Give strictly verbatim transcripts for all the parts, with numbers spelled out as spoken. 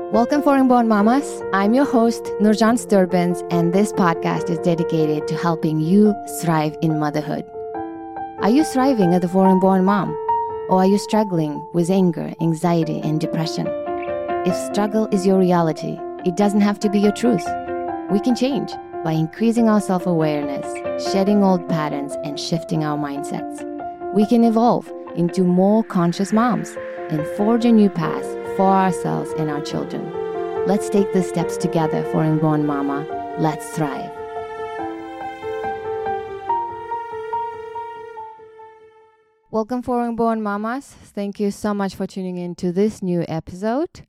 Welcome, Foreign Born Mamas. I'm your host, Nurjan Sturbans, and this podcast is dedicated to helping you thrive in motherhood. Are you thriving as a foreign born mom? Or are you struggling with anger, anxiety, and depression? If struggle is your reality, it doesn't have to be your truth. We can change by increasing our self-awareness, shedding old patterns, and shifting our mindsets. We can evolve into more conscious moms and forge a new path for ourselves and our children. Let's take the steps together, Foreign Born Mama. Let's thrive. Welcome, Foreign Born Mamas. Thank you so much for tuning in to this new episode.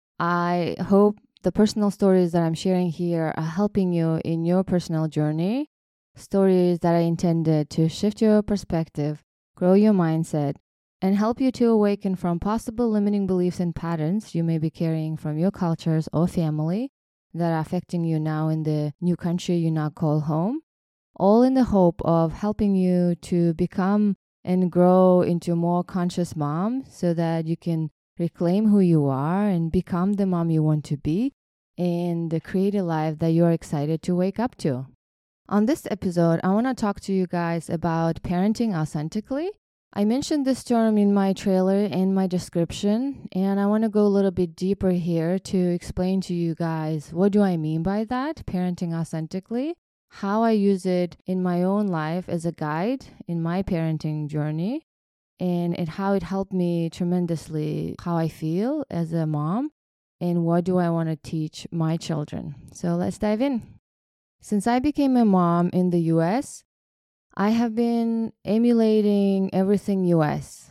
I hope the personal stories that I'm sharing here are helping you in your personal journey. Stories that are intended to shift your perspective, grow your mindset, and help you to awaken from possible limiting beliefs and patterns you may be carrying from your cultures or family that are affecting you now in the new country you now call home, all in the hope of helping you to become and grow into a more conscious mom so that you can reclaim who you are and become the mom you want to be and create a life that you're excited to wake up to. On this episode, I want to talk to you guys about parenting authentically. I mentioned this term in my trailer and my description, and I want to go a little bit deeper here to explain to you guys what do I mean by that, parenting authentically, how I use it in my own life as a guide in my parenting journey, and, and how it helped me tremendously how I feel as a mom, and what do I want to teach my children. So let's dive in. Since I became a mom in the U S, I have been emulating everything U S.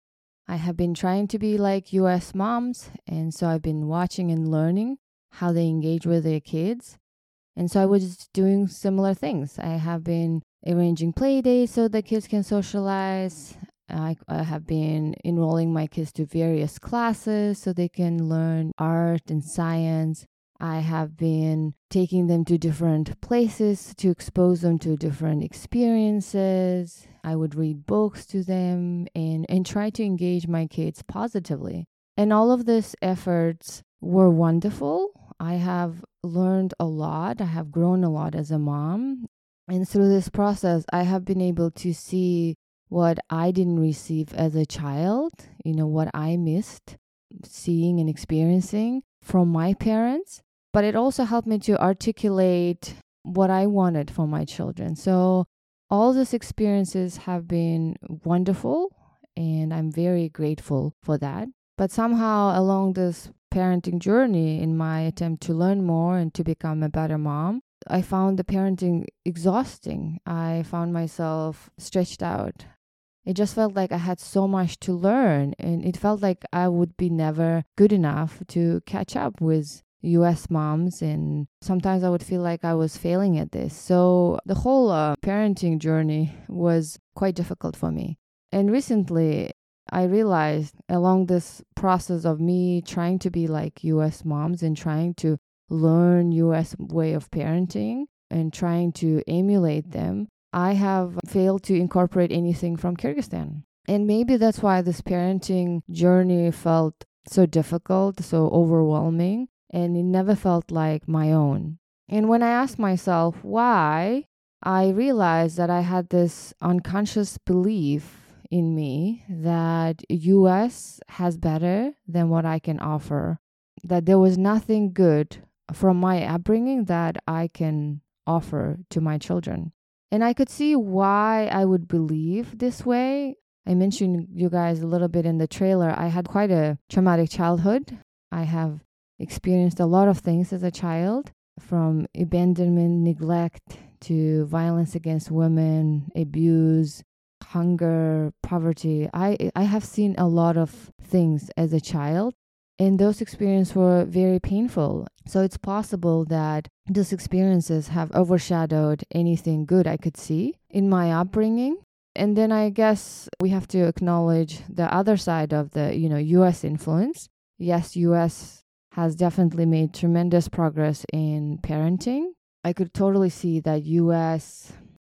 I have been trying to be like U S moms, and so I've been watching and learning how they engage with their kids. And so I was doing similar things. I have been arranging play dates so the kids can socialize. I, I have been enrolling my kids to various classes so they can learn art and science. I have been taking them to different places to expose them to different experiences. I would read books to them and, and try to engage my kids positively. And all of these efforts were wonderful. I have learned a lot. I have grown a lot as a mom. And through this process, I have been able to see what I didn't receive as a child, you know, what I missed seeing and experiencing from my parents. But it also helped me to articulate what I wanted for my children. So all these experiences have been wonderful, and I'm very grateful for that. But somehow along this parenting journey, in my attempt to learn more and to become a better mom, I found the parenting exhausting. I found myself stretched out. It just felt like I had so much to learn, and it felt like I would be never good enough to catch up with U S moms, and sometimes I would feel like I was failing at this. So the whole uh, parenting journey was quite difficult for me. And recently, I realized along this process of me trying to be like U S moms and trying to learn U S way of parenting and trying to emulate them, I have failed to incorporate anything from Kyrgyzstan. And maybe that's why this parenting journey felt so difficult, so overwhelming. And it never felt like my own. And when I asked myself why, I realized that I had this unconscious belief in me that U S has better than what I can offer, that there was nothing good from my upbringing that I can offer to my children. And I could see why I would believe this way. I mentioned you guys a little bit in the trailer. I had quite a traumatic childhood. I have experienced a lot of things as a child, from abandonment, neglect, to violence against women, abuse, hunger, poverty. I, I have seen a lot of things as a child, and those experiences were very painful. So it's possible that those experiences have overshadowed anything good I could see in my upbringing. And then I guess we have to acknowledge the other side of the, you know, U S influence. Yes, U S has definitely made tremendous progress in parenting. I could totally see that U S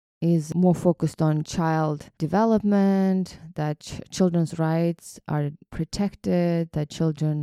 is more focused on child development, that ch- children's rights are protected, that children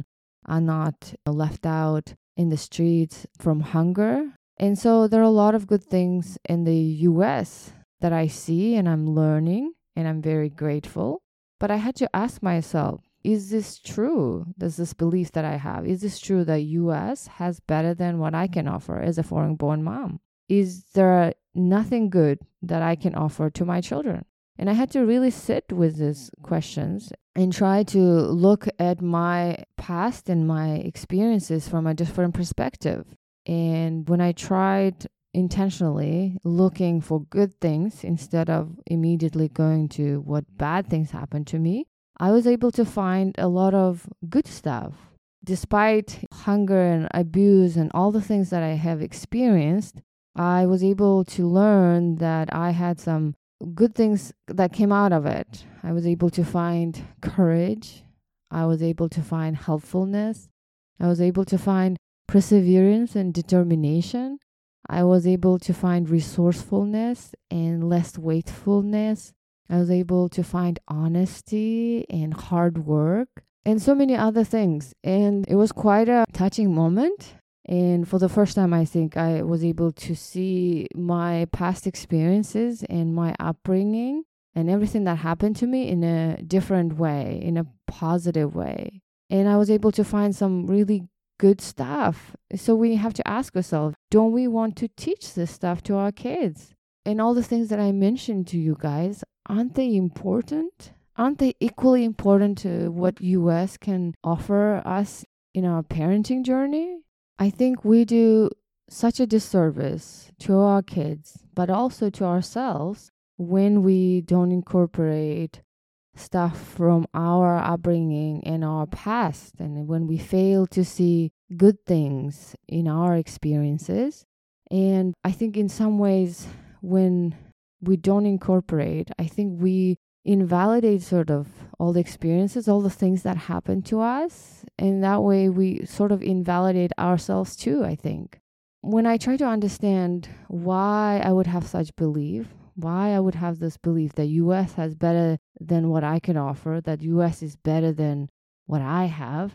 are not left out in the streets from hunger. And so there are a lot of good things in the U S that I see and I'm learning, and I'm very grateful. But I had to ask myself, is this true? Does this belief that I have, is this true that U S has better than what I can offer as a foreign-born mom? Is there nothing good that I can offer to my children? And I had to really sit with these questions and try to look at my past and my experiences from a different perspective. And when I tried intentionally looking for good things instead of immediately going to what bad things happened to me, I was able to find a lot of good stuff. Despite hunger and abuse and all the things that I have experienced, I was able to learn that I had some good things that came out of it. I was able to find courage. I was able to find helpfulness. I was able to find perseverance and determination. I was able to find resourcefulness and less wastefulness. I was able to find honesty and hard work and so many other things. And it was quite a touching moment. And for the first time, I think I was able to see my past experiences and my upbringing and everything that happened to me in a different way, in a positive way. And I was able to find some really good stuff. So we have to ask ourselves, don't we want to teach this stuff to our kids? And all the things that I mentioned to you guys, aren't they important? Aren't they equally important to what U S can offer us in our parenting journey? I think we do such a disservice to our kids, but also to ourselves when we don't incorporate stuff from our upbringing and our past, and when we fail to see good things in our experiences. And I think in some ways, when we don't incorporate, I think we invalidate sort of all the experiences, all the things that happen to us. And that way we sort of invalidate ourselves too, I think. When I try to understand why I would have such belief, why I would have this belief that U S has better than what I can offer, that U S is better than what I have,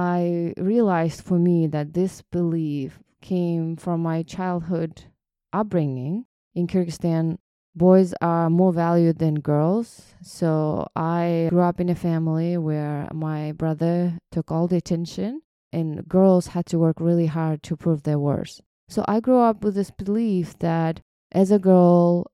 I realized for me that this belief came from my childhood upbringing. In Kyrgyzstan, boys are more valued than girls. So I grew up in a family where my brother took all the attention and girls had to work really hard to prove their worth. So I grew up with this belief that as a girl,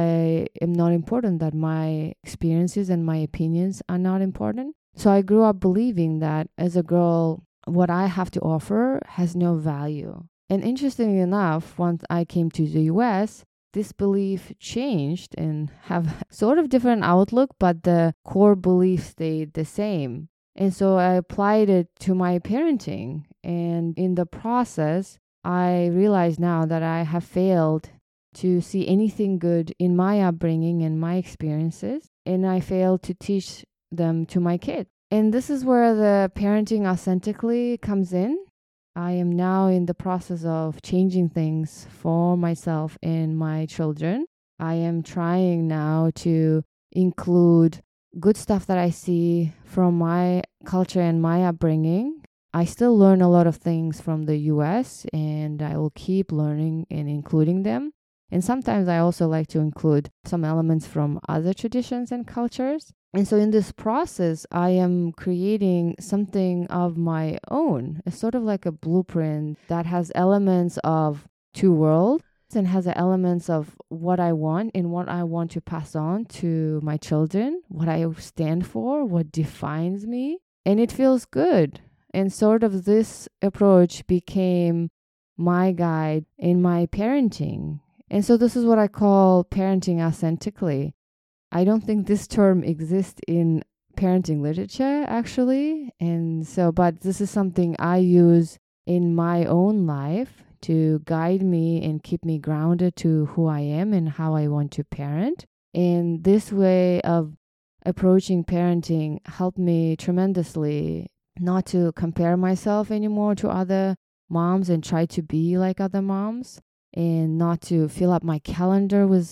I am not important, that my experiences and my opinions are not important. So I grew up believing that as a girl, what I have to offer has no value. And interestingly enough, once I came to the U S, this belief changed and have sort of different outlook, but the core belief stayed the same. And so I applied it to my parenting. And in the process, I realize now that I have failed to see anything good in my upbringing and my experiences, and I failed to teach them to my kids. And this is where the parenting authentically comes in. I am now in the process of changing things for myself and my children. I am trying now to include good stuff that I see from my culture and my upbringing. I still learn a lot of things from the U S, and I will keep learning and including them. And sometimes I also like to include some elements from other traditions and cultures. And so in this process, I am creating something of my own. It's sort of like a blueprint that has elements of two worlds and has the elements of what I want and what I want to pass on to my children, what I stand for, what defines me. And it feels good. And sort of this approach became my guide in my parenting. And so this is what I call parenting authentically. I don't think this term exists in parenting literature, actually. And so, but this is something I use in my own life to guide me and keep me grounded to who I am and how I want to parent. And this way of approaching parenting helped me tremendously not to compare myself anymore to other moms and try to be like other moms, and not to fill up my calendar with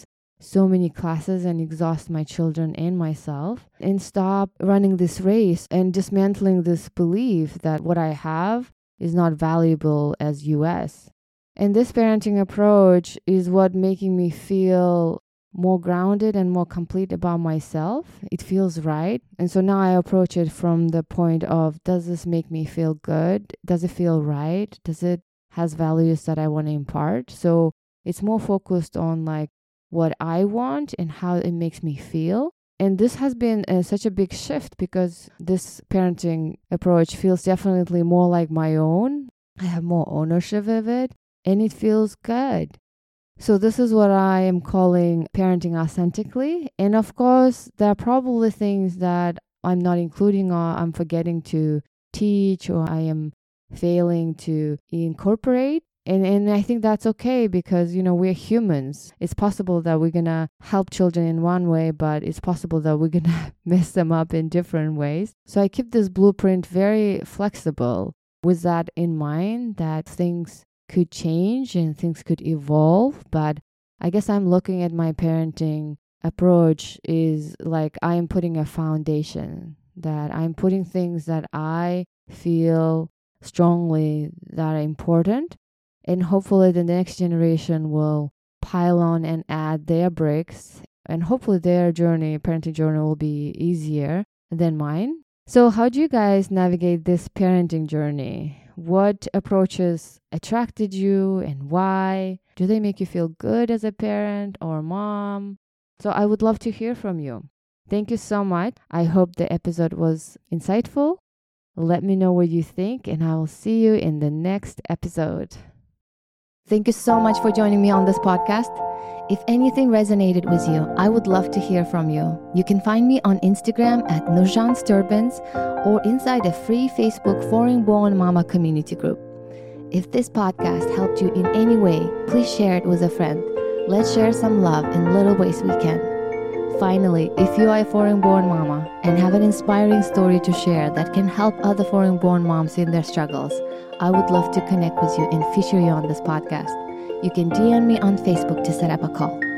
so many classes and exhaust my children and myself, and stop running this race and dismantling this belief that what I have is not valuable as U S. And this parenting approach is what making me feel more grounded and more complete about myself. It feels right. And so now I approach it from the point of, does this make me feel good? Does it feel right? Does it has values that I want to impart? So it's more focused on like what I want and how it makes me feel. And this has been uh, such a big shift because this parenting approach feels definitely more like my own. I have more ownership of it and it feels good. So this is what I am calling parenting authentically. And of course, there are probably things that I'm not including or I'm forgetting to teach or I am failing to incorporate. And and I think that's okay because, you know, we're humans. It's possible that we're going to help children in one way, but it's possible that we're going to mess them up in different ways. So I keep this blueprint very flexible with that in mind, that things could change and things could evolve. But I guess I'm looking at my parenting approach is like I am putting a foundation, that I'm putting things that I feel strongly that are important. And hopefully the next generation will pile on and add their bricks. And hopefully their journey, parenting journey will be easier than mine. So how do you guys navigate this parenting journey? What approaches attracted you and why? Do they make you feel good as a parent or mom? So I would love to hear from you. Thank you so much. I hope the episode was insightful. Let me know what you think and I will see you in the next episode. Thank you so much for joining me on this podcast. If anything resonated with you, I would love to hear from you. You can find me on Instagram at Nurjan Sturbans or inside a free Facebook Foreign Born Mama community group. If this podcast helped you in any way, please share it with a friend. Let's share some love in little ways we can. Finally, if you are a foreign-born mama and have an inspiring story to share that can help other foreign-born moms in their struggles, I would love to connect with you and feature you on this podcast. You can D M me on Facebook to set up a call.